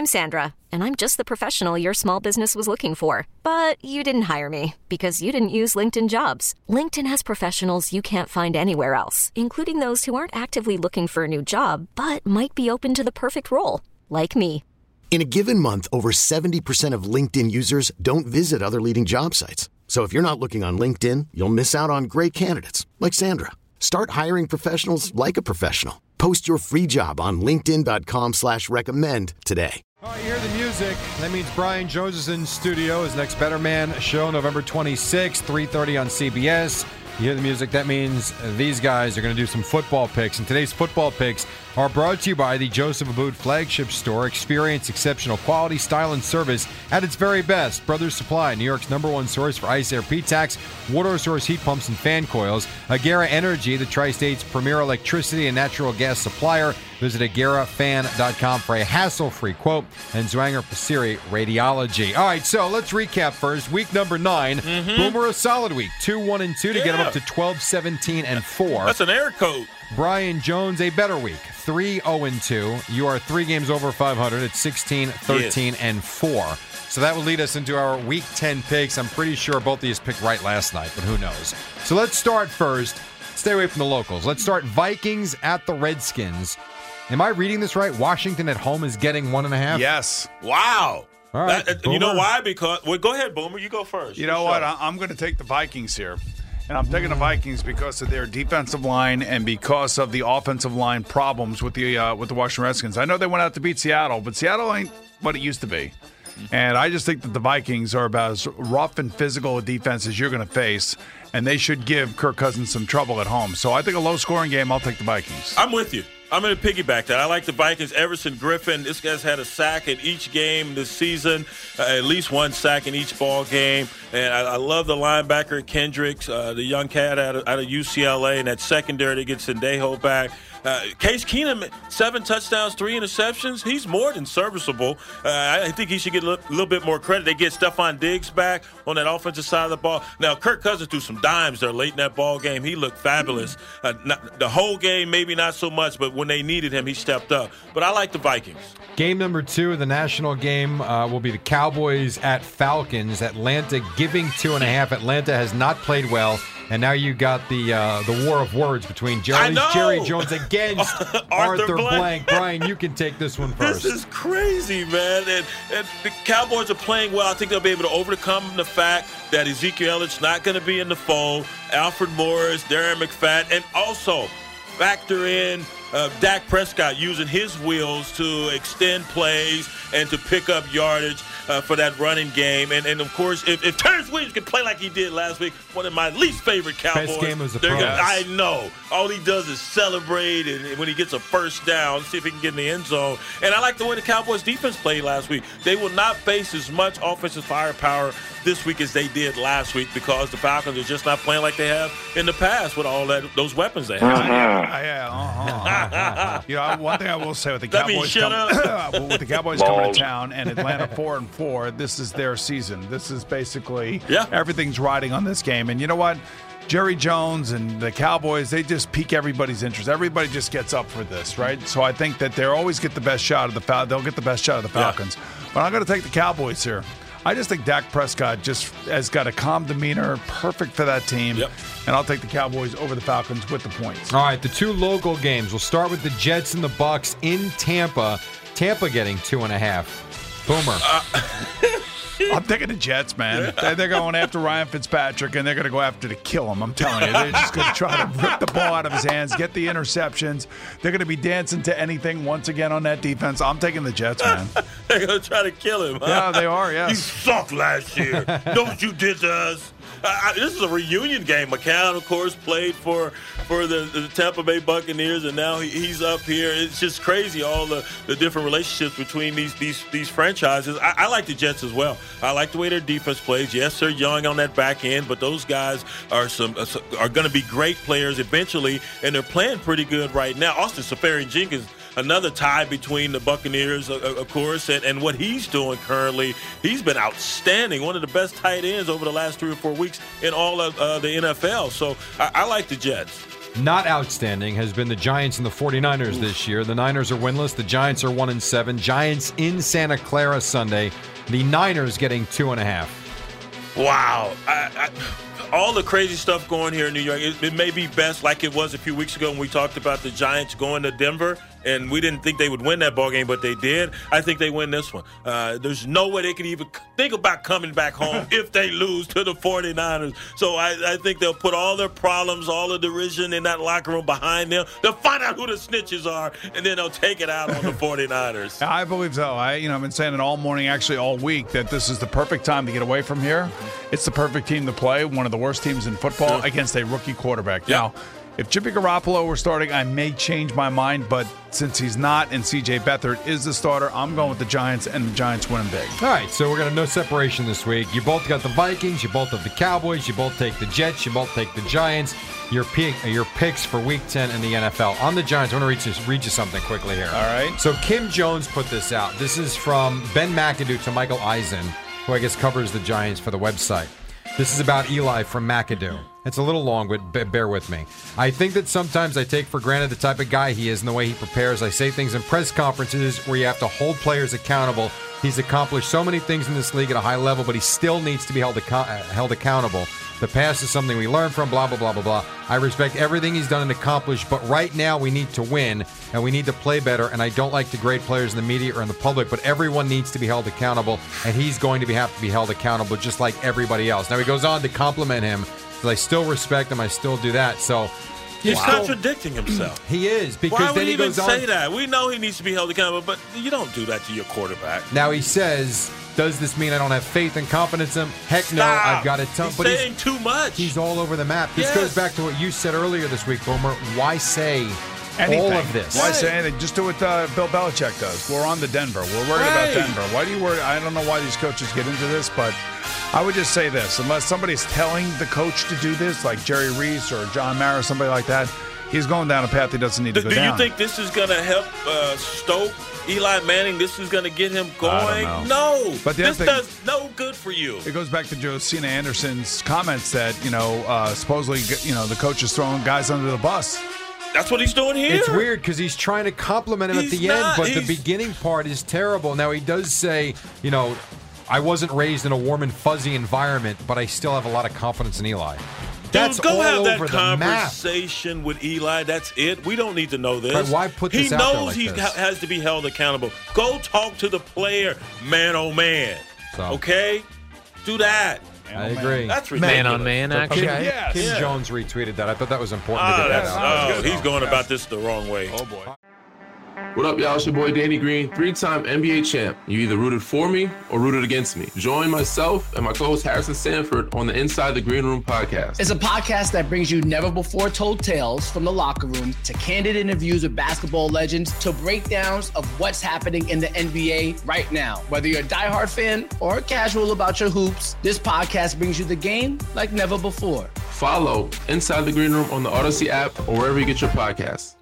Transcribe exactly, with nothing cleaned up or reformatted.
I'm Sandra, and I'm just the professional your small business was looking for. But you didn't hire me because you didn't use LinkedIn Jobs. LinkedIn has professionals you can't find anywhere else, including those who aren't actively looking for a new job, but might be open to the perfect role, like me. In a given month, over seventy percent of LinkedIn users don't visit other leading job sites. So if you're not looking on LinkedIn, you'll miss out on great candidates like Sandra. Start hiring professionals like a professional. Post your free job on linkedin.com slash recommend today. All right, you hear the music. That means Brian Jones is in studio. His next Better Man show, November twenty-sixth, three thirty on C B S. You hear the music. That means these guys are going to do some football picks. And today's football picks are brought to you by the Joseph Abboud flagship store. Experience exceptional quality, style, and service at its very best. Brothers Supply, New York's number one source for ice, air, P-Tax, water source heat pumps, and fan coils. Agera Energy, the Tri-State's premier electricity and natural gas supplier. Visit agera fan dot com for a hassle-free quote. And Zwanger Passeri Radiology. All right, so let's recap first. Week number nine. Mm-hmm. Boomer, a solid week. two one and two to yeah. get him up to twelve seventeen and four. That's an air coat. Brian Jones, a better week. three oh and two. You are three games over five hundred at sixteen, thirteen, yes. and four. So that will lead us into our Week ten picks. I'm pretty sure both of these picked right last night, but who knows. So let's start first. Stay away from the locals. Let's start Vikings at the Redskins. Am I reading this right? Washington at home is getting one and a half? Yes. Wow. All right. That, you know why? Because, well, go ahead, Boomer. You go first. You know what? I'm going to take the Vikings here. And I'm taking the Vikings because of their defensive line and because of the offensive line problems with the uh, with the Washington Redskins. I know they went out to beat Seattle, but Seattle ain't what it used to be. And I just think that the Vikings are about as rough and physical a defense as you're going to face, and they should give Kirk Cousins some trouble at home. So I think a low-scoring game, I'll take the Vikings. I'm with you. I'm going to piggyback that. I like the Vikings. Everson Griffin, this guy's had a sack in each game this season, uh, at least one sack in each ball game. And I, I love the linebacker, Kendricks, uh, the young cat out of, out of U C L A, and that secondary that gets Sendejo back. Uh, Case Keenum, seven touchdowns, three interceptions. He's more than serviceable. Uh, I think he should get a little, little bit more credit. They get Stephon Diggs back on that offensive side of the ball. Now, Kirk Cousins threw some dimes there late in that ball game. He looked fabulous. Uh, not, the whole game, maybe not so much, but when they needed him, he stepped up. But I like the Vikings. Game number two of the national game uh, will be the Cowboys at Falcons. Atlanta giving two and a half. Atlanta has not played well. And now you got the uh, the war of words between Jerry, Jerry Jones against Arthur, Arthur Blank. Blank. Brian, you can take this one first. This is crazy, man. And, and the Cowboys are playing well. I think they'll be able to overcome the fact that Ezekiel Elliott's not going to be in the fold. Alfred Morris, Darren McFadden, and also factor in uh, Dak Prescott using his wheels to extend plays and to pick up yardage uh, for that running game. And, and of course, if, if Terrence Williams can play like he did last week, one of my least favorite Cowboys. Best game was the gonna, press. I know. All he does is celebrate, and when he gets a first down, see if he can get in the end zone. And I like the way the Cowboys defense played last week. They will not face as much offensive firepower this week as they did last week because the Falcons are just not playing like they have in the past with all that those weapons they have. Uh-huh. Yeah, uh-huh. You know, one thing I will say with the That Cowboys, means shut come, with the Cowboys coming to town and Atlanta four and four, this is their season. This is basically yeah. everything's riding on this game. And you know what? Jerry Jones and the Cowboys, they just pique everybody's interest. Everybody just gets up for this, right? So I think that they'll always get the best shot of the Fal- they'll get the best shot of the Falcons. Yeah. But I'm going to take the Cowboys here. I just think Dak Prescott just has got a calm demeanor, perfect for that team. Yep. And I'll take the Cowboys over the Falcons with the points. All right, the two local games. We'll start with the Jets and the Bucks in Tampa. Tampa getting two and a half. Boomer. Uh, I'm taking the Jets, man. They're going after Ryan Fitzpatrick, and they're going to go after to kill him. I'm telling you. They're just going to try to rip the ball out of his hands, get the interceptions. They're going to be dancing to anything once again on that defense. I'm taking the Jets, man. They're going to try to kill him, huh? Yeah, they are, yes. You sucked last year. Know what you did to us? I, this is a reunion game. McCown, of course, played for for the, the Tampa Bay Buccaneers, and now he, he's up here. It's just crazy, all the, the different relationships between these these these franchises. I, I like the Jets as well. I like the way their defense plays. Yes, they're young on that back end, but those guys are some are going to be great players eventually, and they're playing pretty good right now. Austin Seferian-Jenkins, another tie between the Buccaneers, of course, and, and what he's doing currently. He's been outstanding, one of the best tight ends over the last three or four weeks in all of uh, the N F L. So I, I like the Jets. not outstanding has been the Giants and the 49ers this year. The Niners are winless. The Giants are one and seven. Giants in Santa Clara Sunday. The Niners getting two and a half. Wow. I, I, all the crazy stuff going here in New York, it, it may be best like it was a few weeks ago when we talked about the Giants going to Denver, and we didn't think they would win that ball game, but they did. I think they win this one. Uh, there's no way they could even think about coming back home if they lose to the 49ers. So I, I think they'll put all their problems, all the derision in that locker room behind them. They'll find out who the snitches are, and then they'll take it out on the 49ers. I believe so. I, you know, I've been saying it all morning, actually all week, that this is the perfect time to get away from here. It's the perfect team to play, one of the worst teams in football, yeah. against a rookie quarterback. Yeah. Now, if Jimmy Garoppolo were starting, I may change my mind, but since he's not and C J Beathard is the starter, I'm going with the Giants, and the Giants winning big. All right, so we're going to no separation this week. You both got the Vikings, you both have the Cowboys, you both take the Jets, you both take the Giants. Your pick, your picks for Week ten in the N F L. On the Giants, I want to read you, read you something quickly here. All right. So Kim Jones put this out. This is from Ben McAdoo to Michael Eisen, who I guess covers the Giants for the website. This is about Eli from McAdoo. It's a little long, but bear with me. I think that sometimes I take for granted the type of guy he is and the way he prepares. I say things in press conferences where you have to hold players accountable. He's accomplished so many things in this league at a high level, but he still needs to be held, ac- held accountable. The past is something we learn from, blah, blah, blah, blah, blah. I respect everything he's done and accomplished, but right now we need to win, and we need to play better, and I don't like to grade players in the media or in the public, but everyone needs to be held accountable, and he's going to be, have to be held accountable just like everybody else. Now, he goes on to compliment him, because I still respect him, I still do that, so... He's wow. contradicting himself. He is, because Why would then he, he even goes on... say that? We know he needs to be held accountable, but you don't do that to your quarterback. Now he says... Does this mean I don't have faith and confidence in him? Heck no, Stop. I've got a ton. He's but saying he's, too much. He's all over the map. This yes. goes back to what you said earlier this week, Boomer. Why say anything? All of this? Why right. say anything? Just do what uh, Bill Belichick does. We're on to Denver. We're worried right. about Denver. Why do you worry? I don't know why these coaches get into this, but I would just say this. Unless somebody's telling the coach to do this, like Jerry Reese or John Mara or somebody like that, he's going down a path he doesn't need do, to go do down. Do you think this is going to help uh, stoke Eli Manning? This is going to get him going? I don't know. No. But the this thing, does no good for you. It goes back to Josina Anderson's comments that, you know, uh, supposedly, you know, the coach is throwing guys under the bus. That's what he's doing here. It's weird because he's trying to compliment him He's at the not, end, but he's... the beginning part is terrible. Now, he does say, you know, I wasn't raised in a warm and fuzzy environment, but I still have a lot of confidence in Eli. That's Dude, go all have that over the map. conversation with Eli. That's it. We don't need to know this. But why put this he out there knows like he this? ha- has to be held accountable. Go talk to the player, man, oh man. So. Okay, do that. I agree. That's ridiculous. Man on man action. Kim, Yes. Kim Yeah. Jones retweeted that. I thought that was important Ah, to get that that's, out. oh, he's going about this the wrong way. Oh, boy. What up, y'all? It's your boy Danny Green, three-time N B A champ. You either rooted for me or rooted against me. Join myself and my co-host Harrison Sanford on the Inside the Green Room podcast. It's a podcast that brings you never-before-told tales from the locker room to candid interviews with basketball legends to breakdowns of what's happening in the N B A right now. Whether you're a diehard fan or casual about your hoops, this podcast brings you the game like never before. Follow Inside the Green Room on the Odyssey app or wherever you get your podcasts.